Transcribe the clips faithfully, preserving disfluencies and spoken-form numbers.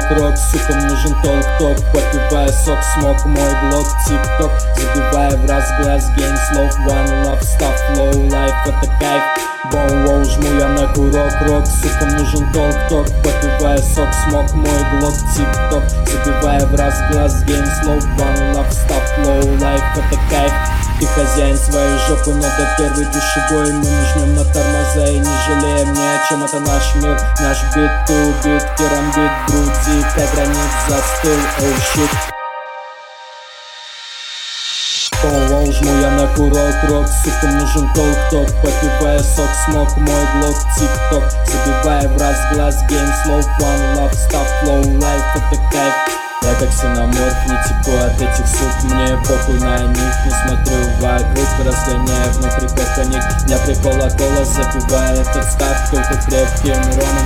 курок, рок, сукам нужен толк, ток. Попивая сок, смог мой блок, тик-ток. Забивая в раз глаз, гейм слов, one love, став flow, life, это кайф. Боу-воу, жму я на курок, рок, сукам нужен толк, ток. Попивая сок, смог мой блок, тик-ток. Забивая в раз глаз, гейм слов, one love, став flow, life, это кайф. Ты хозяин своей жопы, но до первой душевой мы не жмем на тормоза и не жалеем ни о чем. Это наш мир, наш бит, ту бит, керамбит, груди, как гранит застыл, оу щит. Оу-оу, жму я на курок, рок, сукам нужен толк, ток. Попивая сок, смог мой блок, тик-ток. Забивая в раз глаз, гейм слов, one love, став flow, life, это кайф. Я как синоморф, не теку от этих сук, мне похуй на них. Не смотрю вокруг, разгоняя внутри кока-ник. Для прикола кола, запивая этот став только крепким ромом.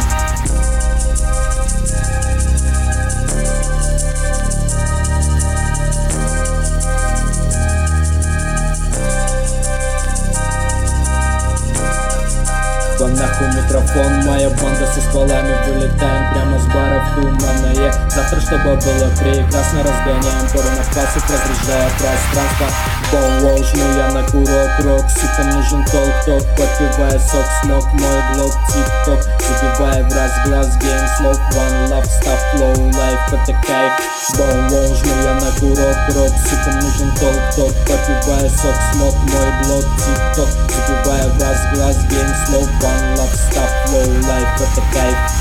Вам нахуй микрофон, моя банда со стволами. Вылетаем прямо с баров туманное. Завтра, чтобы было прекрасно, разгоняем пору на пасок, разряжая пространство. Боу-воу, жму я на курок, рок, сукам нужен толк, ток. Попивая сок, смог мой блок, тик-ток. Забивая в раз глаз, гейм слов, one love, став flow, life, это кайф. Боу-воу, жму я на курок, рок, сукам нужен толк, ток. Попивая сок, смог мой блок, тик-ток. Забивая в раз глаз, гейм слов, one love, став flow, life, это кайф.